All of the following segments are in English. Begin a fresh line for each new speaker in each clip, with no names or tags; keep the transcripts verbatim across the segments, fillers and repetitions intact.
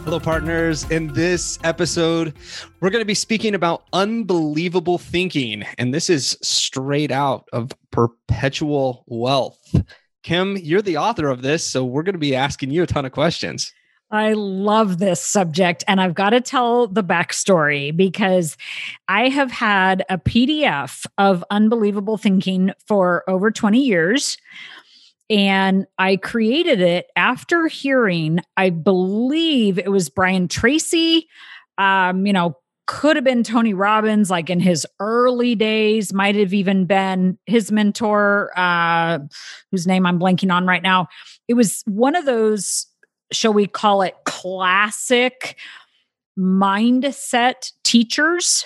Hello, partners. In this episode, we're going to be speaking about unbelievable thinking. And this is straight out of Perpetual Wealth. Kim, you're the author of this, so we're going to be asking you a ton of questions.
I love this subject, and I've got to tell the backstory because I have had a P D F of Unbelievable Thinking for over twenty years. And I created it after hearing, I believe it was Brian Tracy, um, you know, could have been Tony Robbins, like in his early days, might have even been his mentor, uh, whose name I'm blanking on right now. It was one of those, shall we call it, classic mindset teachers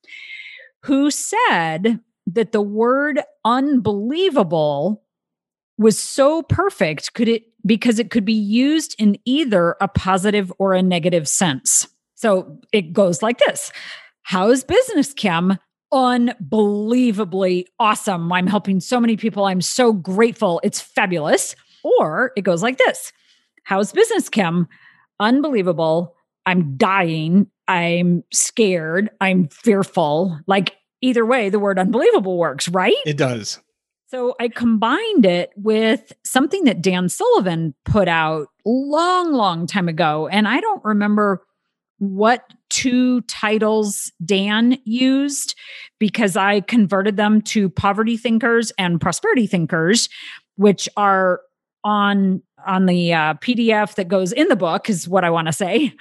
who said that the word unbelievable was so perfect could it because it could be used in either a positive or a negative sense. So it goes like this. How's business, Kim? Unbelievably awesome. I'm helping so many people. I'm so grateful. It's fabulous. Or it goes like this. How's business, Kim? Unbelievable. I'm dying. I'm scared. I'm fearful. Like either way, the word unbelievable works, right?
It does.
So I combined it with something that Dan Sullivan put out long, long time ago. And I don't remember what two titles Dan used because I converted them to Poverty Thinkers and Prosperity Thinkers, which are on, on the uh, P D F that goes in the book is what I want to say.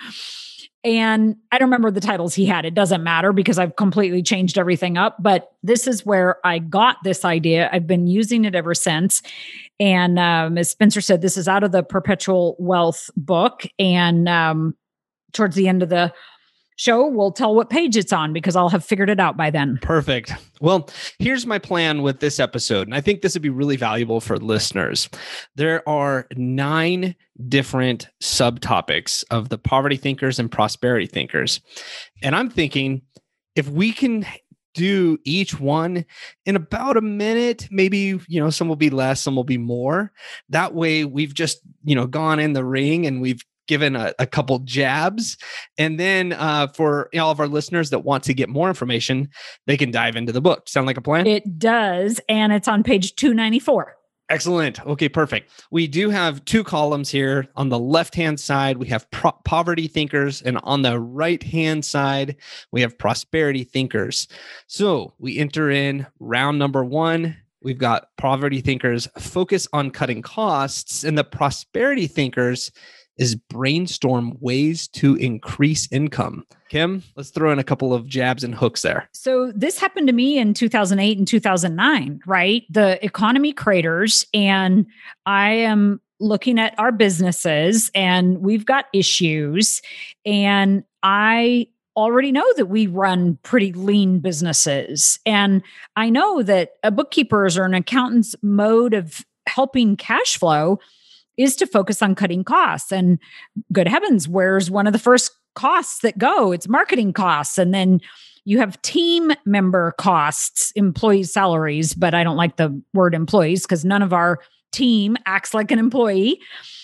And I don't remember the titles he had. It doesn't matter because I've completely changed everything up. But this is where I got this idea. I've been using it ever since. And um, as Spencer said, this is out of the Perpetual Wealth book. And um, towards the end of the show, we'll tell what page it's on because I'll have figured it out by then.
Perfect. Well, here's my plan with this episode. And I think this would be really valuable for listeners. There are nine different subtopics of the poverty thinkers and prosperity thinkers. And I'm thinking if we can do each one in about a minute, maybe, you know, some will be less, some will be more. That way we've just, you know, gone in the ring and we've given a, a couple jabs. And then uh, for you know, all of our listeners that want to get more information, they can dive into the book. Sound like a plan?
It does. And it's on page two ninety-four.
Excellent. Okay, perfect. We do have two columns here. On the left-hand side, we have pro- poverty thinkers. And on the right-hand side, we have prosperity thinkers. So we enter in round number one. We've got poverty thinkers focus on cutting costs, and the prosperity thinkers is brainstorm ways to increase income. Kim, let's throw in a couple of jabs and hooks there.
So this happened to me in two thousand eight and two thousand nine, right? The economy craters, and I am looking at our businesses and we've got issues. And I already know that we run pretty lean businesses. And I know that a bookkeeper's or an accountant's mode of helping cash flow is to focus on cutting costs. And good heavens, where's one of the first costs that go? It's marketing costs. And then you have team member costs, employee salaries, but I don't like the word employees because none of our team acts like an employee.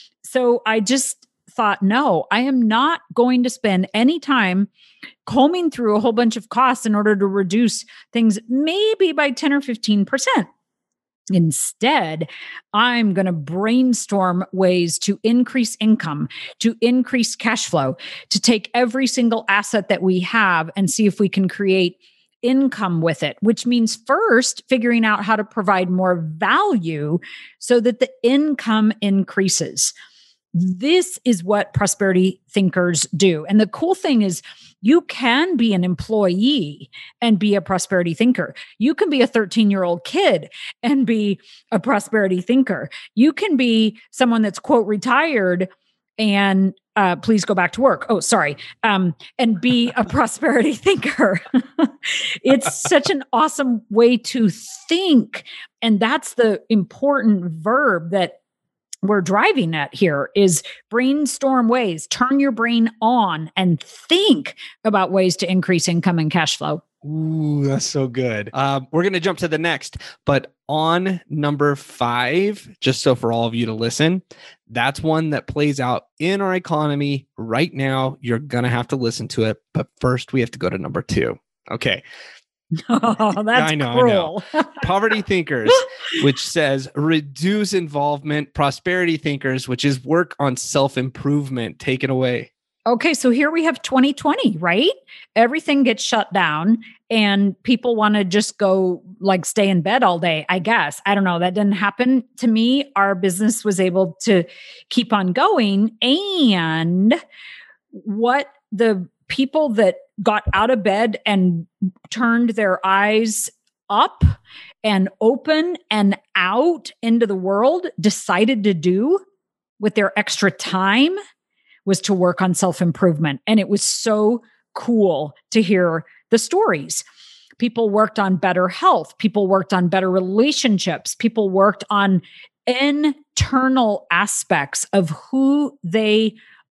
So I just thought, no, I am not going to spend any time combing through a whole bunch of costs in order to reduce things maybe by ten or fifteen percent. Instead, I'm going to brainstorm ways to increase income, to increase cash flow, to take every single asset that we have and see if we can create income with it, which means first figuring out how to provide more value so that the income increases. This is what prosperity thinkers do. And the cool thing is you can be an employee and be a prosperity thinker. You can be a thirteen-year-old kid and be a prosperity thinker. You can be someone that's, quote, retired and uh, please go back to work. Oh, sorry. Um, and be a prosperity thinker. It's such an awesome way to think. And that's the important verb that we're driving at here is brainstorm ways, turn your brain on and think about ways to increase income and cash flow.
Ooh, that's so good. Um, we're going to jump to the next, but on number five, just so for all of you to listen, that's one that plays out in our economy right now. You're going to have to listen to it, but first we have to go to number two. Okay.
Oh, that's
I know,
cruel.
I know. Poverty Thinkers, which says reduce involvement. Prosperity Thinkers, which is work on self-improvement. Take it away.
Okay, so here we have twenty twenty, right? Everything gets shut down and people want to just go like stay in bed all day, I guess. I don't know. That didn't happen to me. Our business was able to keep on going. And what the people that got out of bed and turned their eyes up and open and out into the world decided to do with their extra time was to work on self-improvement. And it was so cool to hear the stories. People worked on better health. People worked on better relationships. People worked on internal aspects of who they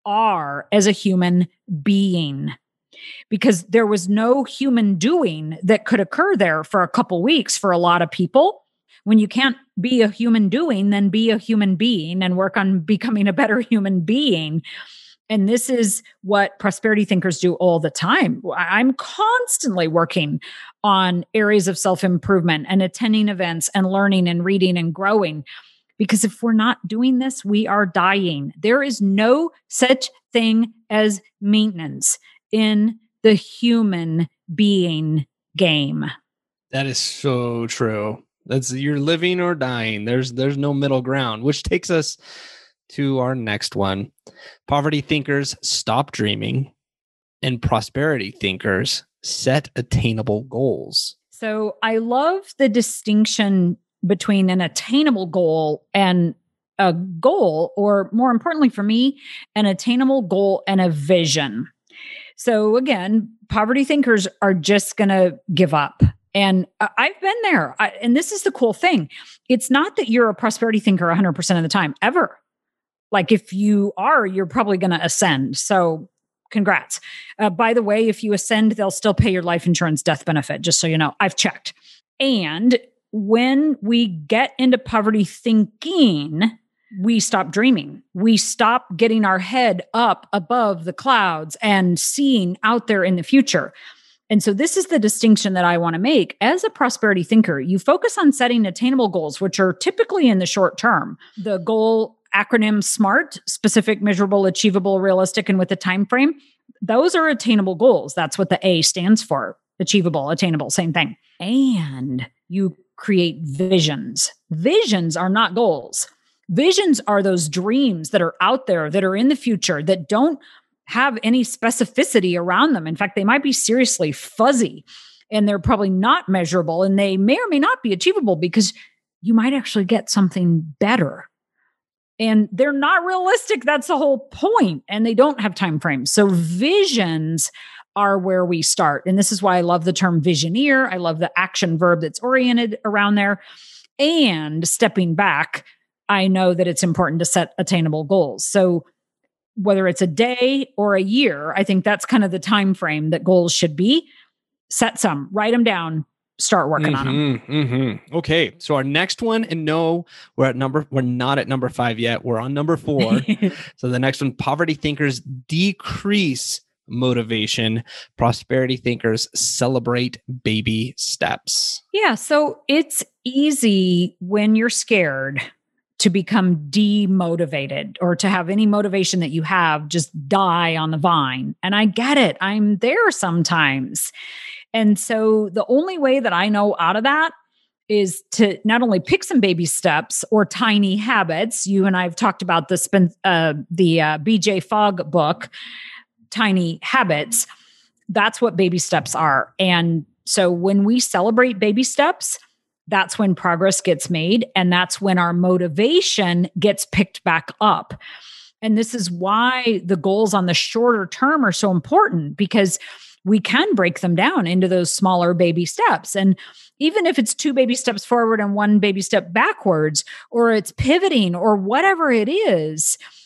are as a human being. Because there was no human doing that could occur there for a couple weeks for a lot of people. When you can't be a human doing, then be a human being and work on becoming a better human being. And this is what prosperity thinkers do all the time. I'm constantly working on areas of self-improvement and attending events and learning and reading and growing. Because if we're not doing this, we are dying. There is no such thing as maintenance in the human being game.
That is so true. That's you're living or dying. There's there's no middle ground, which takes us to our next one. Poverty Thinkers stop dreaming, and prosperity thinkers set attainable goals.
So I love the distinction between an attainable goal and a goal, or more importantly for me, an attainable goal and a vision. So again, poverty thinkers are just going to give up. And I've been there. I, and this is the cool thing. It's not that you're a prosperity thinker one hundred percent of the time, ever. Like if you are, you're probably going to ascend. So congrats. Uh, by the way, if you ascend, they'll still pay your life insurance death benefit, just so you know. I've checked. And when we get into poverty thinking, we stop dreaming. We stop getting our head up above the clouds and seeing out there in the future. And so this is the distinction that I want to make. As a prosperity thinker, you focus on setting attainable goals, which are typically in the short term. The goal acronym SMART, specific, measurable, achievable, realistic, and with a time frame. Those are attainable goals. That's what the A stands for. Achievable, attainable, same thing. And you create visions. Visions are not goals. Visions are those dreams that are out there, that are in the future, that don't have any specificity around them. In fact, they might be seriously fuzzy and they're probably not measurable, and they may or may not be achievable because you might actually get something better. And they're not realistic. That's the whole point. And they don't have time frames. So visions are where we start. And this is why I love the term visioneer. I love the action verb that's oriented around there. And stepping back, I know that it's important to set attainable goals. So whether it's a day or a year, I think that's kind of the time frame that goals should be. Set some, write them down, start working
mm-hmm,
on them.
Mm-hmm. Okay. So our next one, and no, we're at number, we're not at number five yet. We're on number four. So the next one, poverty thinkers decrease motivation. Prosperity thinkers celebrate baby steps.
Yeah. So it's easy when you're scared to become demotivated, or to have any motivation that you have just die on the vine. And I get it. I'm there sometimes. And so the only way that I know out of that is to not only pick some baby steps or tiny habits. You and I have talked about the, uh, the uh, B J Fogg book, Tiny Habits. That's what baby steps are. And so when we celebrate baby steps, that's when progress gets made. And that's when our motivation gets picked back up. And this is why the goals on the shorter term are so important, because we can break them down into those smaller baby steps. And even if it's two baby steps forward and one baby step backwards, or it's pivoting or whatever it is,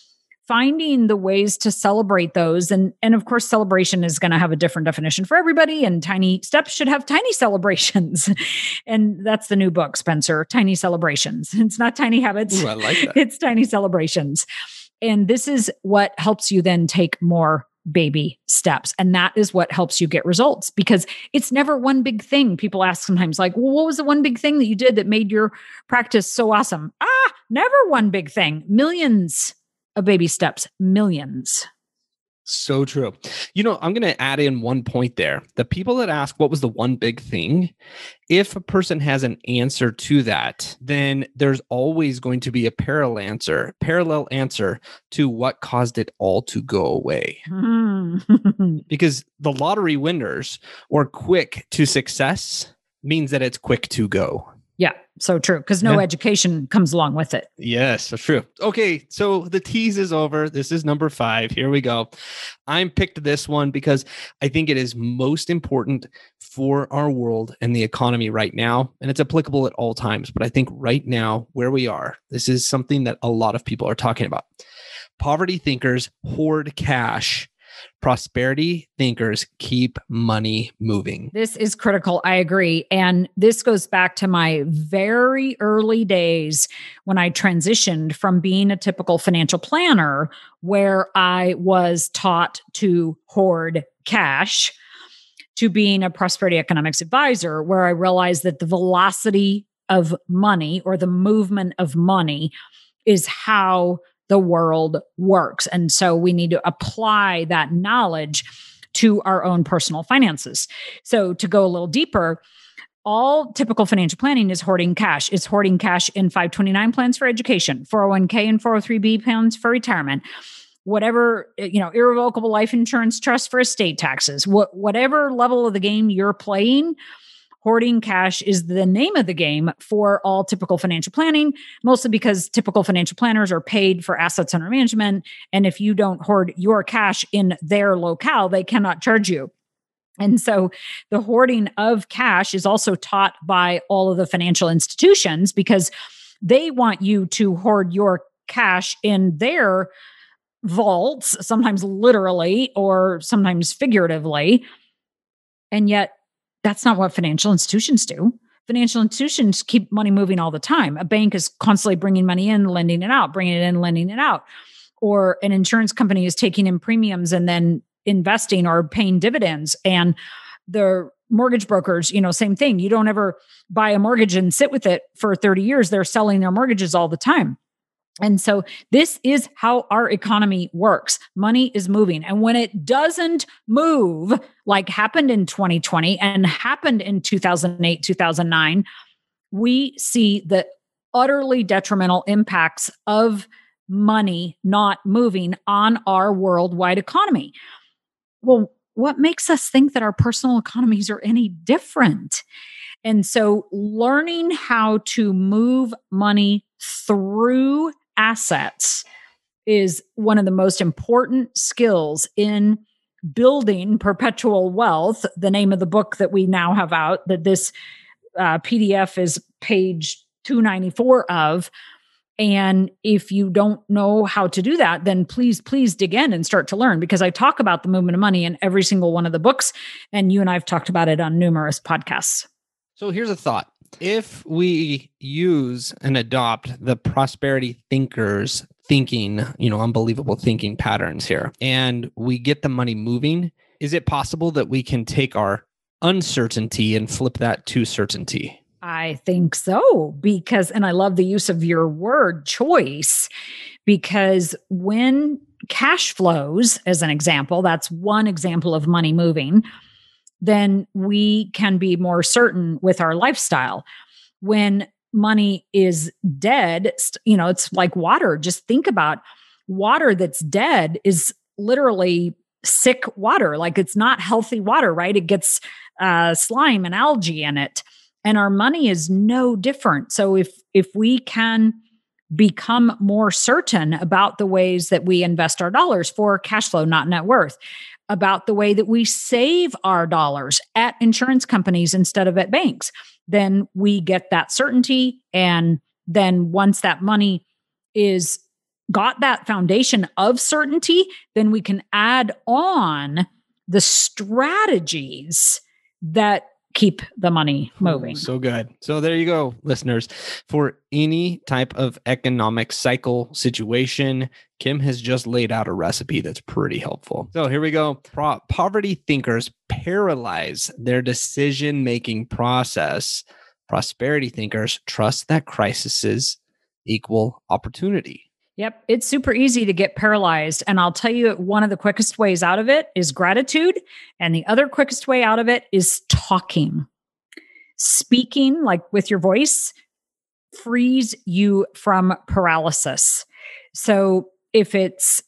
finding the ways to celebrate those. And, and of course, celebration is going to have a different definition for everybody, and tiny steps should have tiny celebrations. And that's the new book, Spencer, Tiny Celebrations. It's not tiny habits.
Ooh, I like that.
It's tiny celebrations. And this is what helps you then take more baby steps. And that is what helps you get results, because it's never one big thing. People ask sometimes like, well, what was the one big thing that you did that made your practice so awesome? Ah, never one big thing. Millions of baby steps, millions.
So true. You know, I'm going to add in one point there. The people that ask, what was the one big thing? If a person has an answer to that, then there's always going to be a parallel answer, parallel answer to what caused it all to go away. Because the lottery winners or quick to success means that it's quick to go.
Yeah, so true. Because no
Yeah.
education comes along with it.
Yes, that's true. Okay, so the tease is over. This is number five. Here we go. I picked this one because I think it is most important for our world and the economy right now. And it's applicable at all times. But I think right now, where we are, this is something that a lot of people are talking about. Poverty thinkers hoard cash. Prosperity thinkers keep money moving.
This is critical. I agree. And this goes back to my very early days when I transitioned from being a typical financial planner, where I was taught to hoard cash, to being a prosperity economics advisor, where I realized that the velocity of money or the movement of money is how the world works. And so we need to apply that knowledge to our own personal finances. So to go a little deeper, all typical financial planning is hoarding cash. It's hoarding cash in five twenty-nine plans for education, four oh one k and four oh three b plans for retirement, whatever, you know, irrevocable life insurance trust for estate taxes, wh- whatever level of the game you're playing. Hoarding cash is the name of the game for all typical financial planning, mostly because typical financial planners are paid for assets under management. And if you don't hoard your cash in their locale, they cannot charge you. And so the hoarding of cash is also taught by all of the financial institutions, because they want you to hoard your cash in their vaults, sometimes literally or sometimes figuratively. And yet, that's not what financial institutions do. Financial institutions keep money moving all the time. A bank is constantly bringing money in, lending it out, bringing it in, lending it out. Or an insurance company is taking in premiums and then investing or paying dividends. And the mortgage brokers, you know, same thing. You don't ever buy a mortgage and sit with it for thirty years. They're selling their mortgages all the time. And so this is how our economy works. Money is moving. And when it doesn't move, like happened in twenty twenty and happened in two thousand eight, two thousand nine, we see the utterly detrimental impacts of money not moving on our worldwide economy. Well, what makes us think that our personal economies are any different? And so learning how to move money through assets is one of the most important skills in building perpetual wealth. The name of the book that we now have out, that this uh, P D F is page two ninety-four of. And if you don't know how to do that, then please, please dig in and start to learn, because I talk about the movement of money in every single one of the books. And you and I have talked about it on numerous podcasts.
So here's a thought. If we use and adopt the prosperity thinkers thinking, you know, unbelievable thinking patterns here, and we get the money moving, is it possible that we can take our uncertainty and flip that to certainty?
I think so, because, and I love the use of your word choice, because when cash flows, as an example, that's one example of money moving, then we can be more certain with our lifestyle. When money is dead, you know, it's like water. Just think about water that's dead is literally sick water. Like it's not healthy water, right? It gets uh, slime and algae in it. And our money is no different. So if if we can become more certain about the ways that we invest our dollars for cash flow, not net worth, about the way that we save our dollars at insurance companies instead of at banks, then we get that certainty. And then once that money is got that foundation of certainty, then we can add on the strategies that keep the money moving.
Ooh, so good. So there you go, listeners. For any type of economic cycle situation, Kim has just laid out a recipe that's pretty helpful. So here we go. Pro- poverty thinkers paralyze their decision-making process. Prosperity thinkers trust that crises equal opportunity.
Yep. It's super easy to get paralyzed. And I'll tell you, one of the quickest ways out of it is gratitude. And the other quickest way out of it is talking. Speaking, like with your voice, frees you from paralysis. So if it's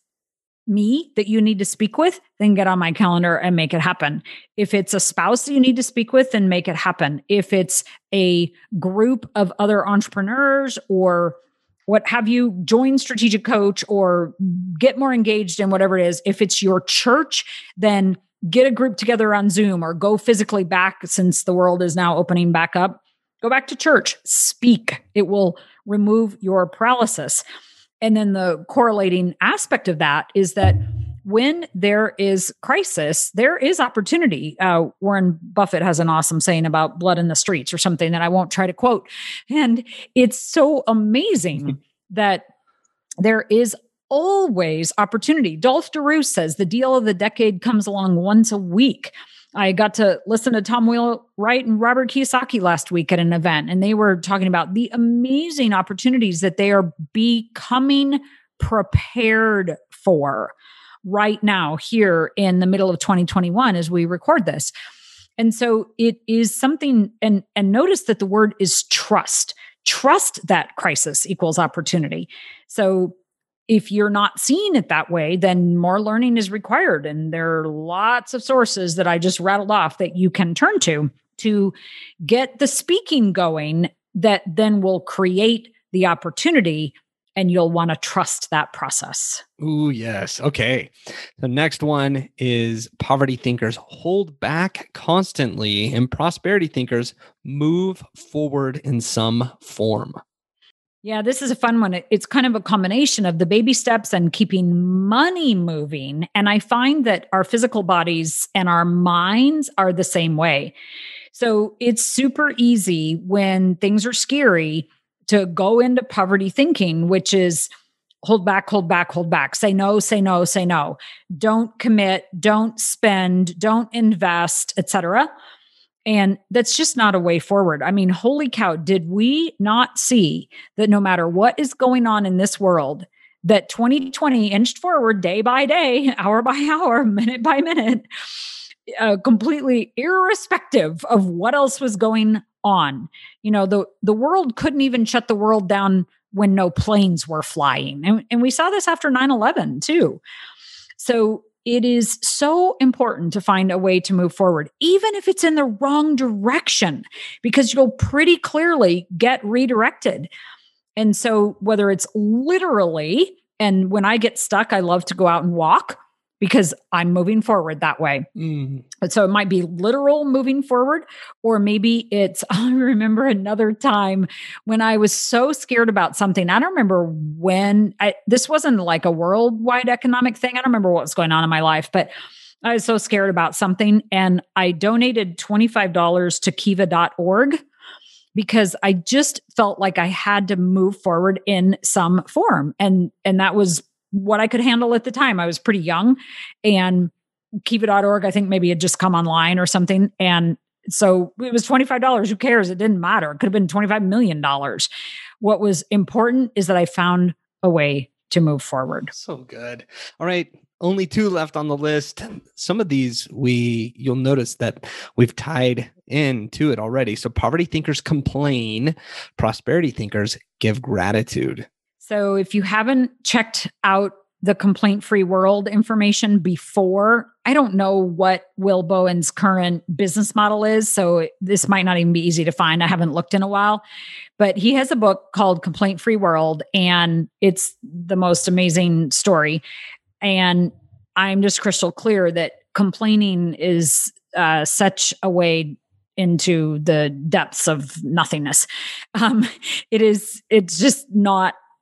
me that you need to speak with, then get on my calendar and make it happen. If it's a spouse that you need to speak with, then make it happen. If it's a group of other entrepreneurs or what have you, join Strategic Coach or get more engaged in whatever it is. If it's your church, then get a group together on Zoom or go physically back since the world is now opening back up. Go back to church, speak. It will remove your paralysis. And then the correlating aspect of that is that when there is crisis, there is opportunity. Uh, Warren Buffett has an awesome saying about blood in the streets or something that I won't try to quote. And it's so amazing that there is always opportunity. Dolph DeRoos says the deal of the decade comes along once a week. I got to listen to Tom Wheelwright and Robert Kiyosaki last week at an event, and they were talking about the amazing opportunities that they are becoming prepared for right now here in the middle of twenty twenty-one as we record this. And so it is something, and, and notice that the word is trust. Trust that crisis equals opportunity. So if you're not seeing it that way, then more learning is required. And there are lots of sources that I just rattled off that you can turn to to get the speaking going that then will create the opportunity, and you'll want to trust that process.
Ooh, yes. Okay. The next one is poverty thinkers hold back constantly and prosperity thinkers move forward in some form.
Yeah, this is a fun one. It's kind of a combination of the baby steps and keeping money moving. And I find that our physical bodies and our minds are the same way. So it's super easy when things are scary to go into poverty thinking, which is hold back, hold back, hold back. Say no, say no, say no. Don't commit, don't spend, don't invest, et cetera. And that's just not a way forward. I mean, holy cow, did we not see that no matter what is going on in this world, that twenty twenty inched forward day by day, hour by hour, minute by minute, uh, completely irrespective of what else was going on. You know, the, the world couldn't even shut the world down when no planes were flying. And, and we saw this after nine eleven too. So it is so important to find a way to move forward, even if it's in the wrong direction, because you'll pretty clearly get redirected. And so whether it's literally, and when I get stuck, I love to go out and walk because I'm moving forward that way. Mm. So it might be literal moving forward, or maybe it's, I remember another time when I was so scared about something. I don't remember when, I, this wasn't like a worldwide economic thing. I don't remember what was going on in my life, but I was so scared about something. And I donated twenty-five dollars to kiva dot org because I just felt like I had to move forward in some form. And, and that was what I could handle at the time. I was pretty young, and kiva dot org, I think maybe had just come online or something. And so it was twenty-five dollars. Who cares? It didn't matter. It could have been twenty-five million dollars. What was important is that I found a way to move forward.
So good. All right. Only two left on the list. Some of these we, you'll notice that we've tied into it already. So poverty thinkers complain, prosperity thinkers give gratitude.
So if you haven't checked out the Complaint-Free World information before, I don't know what Will Bowen's current business model is, so this might not even be easy to find. I haven't looked in a while, but he has a book called Complaint-Free World, and it's the most amazing story. And I'm just crystal clear that complaining is uh, such a way into the depths of nothingness. Um, it is, it's just not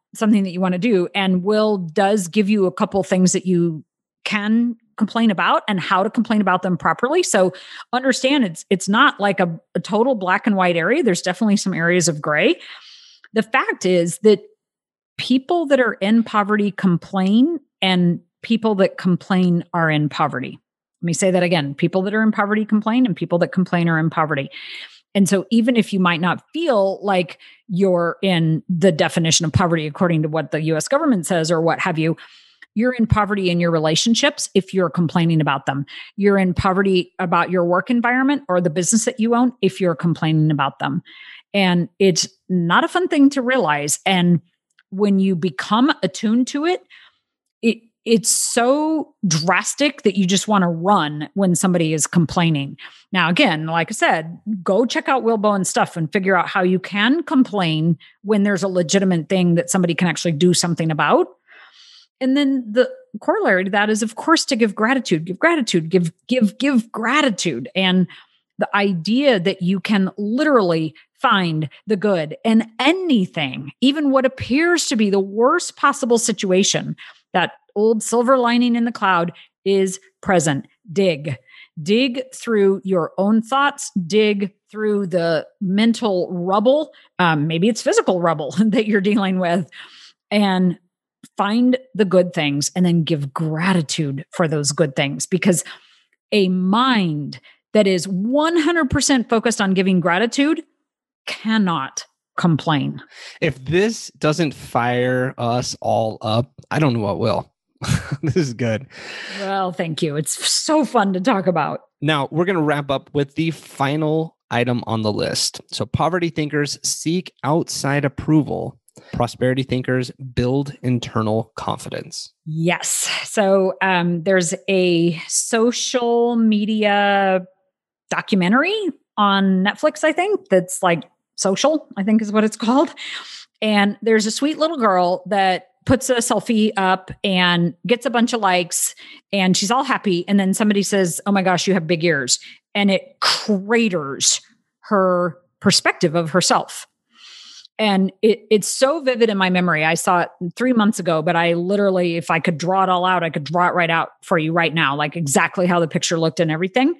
something that you want to do. And Will does give you a couple things that you can complain about and how to complain about them properly. So understand it's it's not like a, a total black and white area. There's definitely some areas of gray. The fact is that people that are in poverty complain, and people that complain are in poverty. Let me say that again. People that are in poverty complain, and people that complain are in poverty. And so even if you might not feel like you're in the definition of poverty according to what the U S government says or what have you, you're in poverty in your relationships if you're complaining about them. You're in poverty about your work environment or the business that you own if you're complaining about them. And it's not a fun thing to realize. And when you become attuned to it, it it's so drastic that you just want to run when somebody is complaining. Now, again, like I said, go check out Will Bowen's stuff and figure out how you can complain when there's a legitimate thing that somebody can actually do something about. And then the corollary to that is, of course, to give gratitude, give gratitude, give, give, give gratitude. And the idea that you can literally find the good in anything, even what appears to be the worst possible situation, that old silver lining in the cloud is present. Dig, dig through your own thoughts, dig through the mental rubble. Um, maybe it's physical rubble that you're dealing with, and find the good things and then give gratitude for those good things, because a mind that is one hundred percent focused on giving gratitude cannot complain.
If this doesn't fire us all up, I don't know what will. This is good.
Well, thank you. It's so fun to talk about.
Now, we're going to wrap up with the final item on the list. So poverty thinkers seek outside approval. Prosperity thinkers build internal confidence.
Yes. So um, there's a social media documentary on Netflix, I think, that's like Social, I think is what it's called. And there's a sweet little girl that puts a selfie up and gets a bunch of likes, and she's all happy. And then somebody says, "Oh my gosh, you have big ears." And it craters her perspective of herself. And it, it's so vivid in my memory. I saw it three months ago, but I literally, if I could draw it all out, I could draw it right out for you right now, like exactly how the picture looked and everything.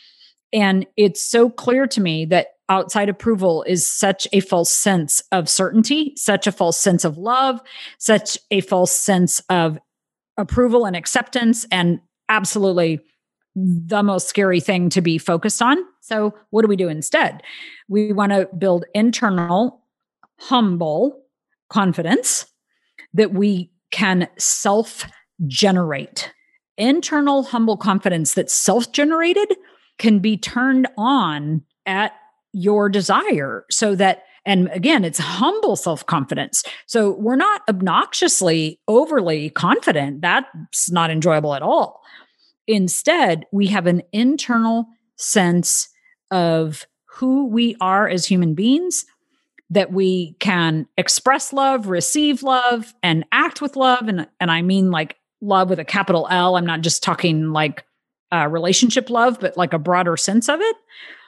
And it's so clear to me that outside approval is such a false sense of certainty, such a false sense of love, such a false sense of approval and acceptance, and absolutely the most scary thing to be focused on. So what do we do instead? We want to build internal, humble confidence that we can self-generate. Internal, humble confidence that's self-generated can be turned on at your desire, so that, and again, it's humble self-confidence. So we're not obnoxiously overly confident. That's not enjoyable at all. Instead, we have an internal sense of who we are as human beings, that we can express love, receive love, and act with love. And, and I mean like love with a capital L. I'm not just talking like uh, relationship love, but like a broader sense of it.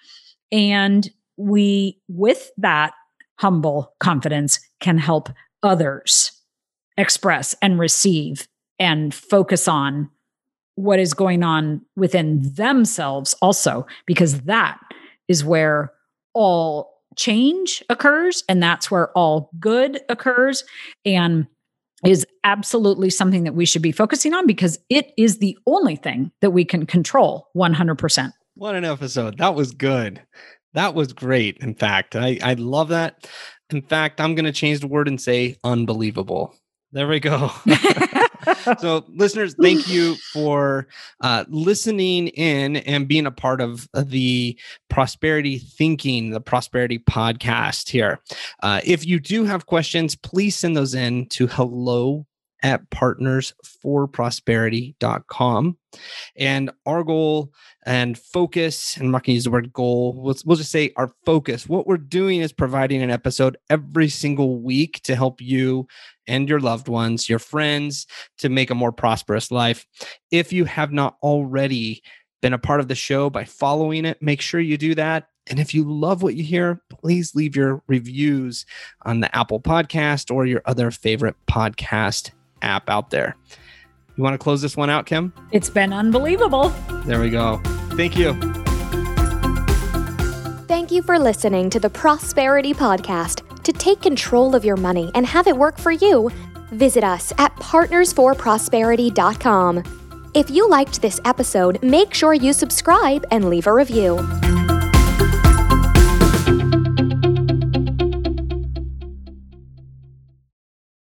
And we, with that humble confidence, can help others express and receive and focus on what is going on within themselves also, because that is where all change occurs, and that's where all good occurs, and is absolutely something that we should be focusing on, because it is the only thing that we can control one hundred percent.
What an episode. That was good. That was great. In fact, I, I love that. In fact, I'm going to change the word and say unbelievable. There we go. So listeners, thank you for uh, listening in and being a part of the Prosperity Thinking, the Prosperity Podcast here. Uh, if you do have questions, please send those in to hello at partners for prosperity dot com. And our goal and focus, and I'm not going to use the word goal, we'll, we'll just say our focus. What we're doing is providing an episode every single week to help you and your loved ones, your friends, to make a more prosperous life. If you have not already been a part of the show by following it, make sure you do that. And if you love what you hear, please leave your reviews on the Apple Podcast or your other favorite podcast app out there. You want to close this one out, Kim?
It's been unbelievable.
There we go. Thank you.
Thank you for listening to the Prosperity Podcast. To take control of your money and have it work for you, visit us at partners for prosperity dot com. If you liked this episode, make sure you subscribe and leave a review.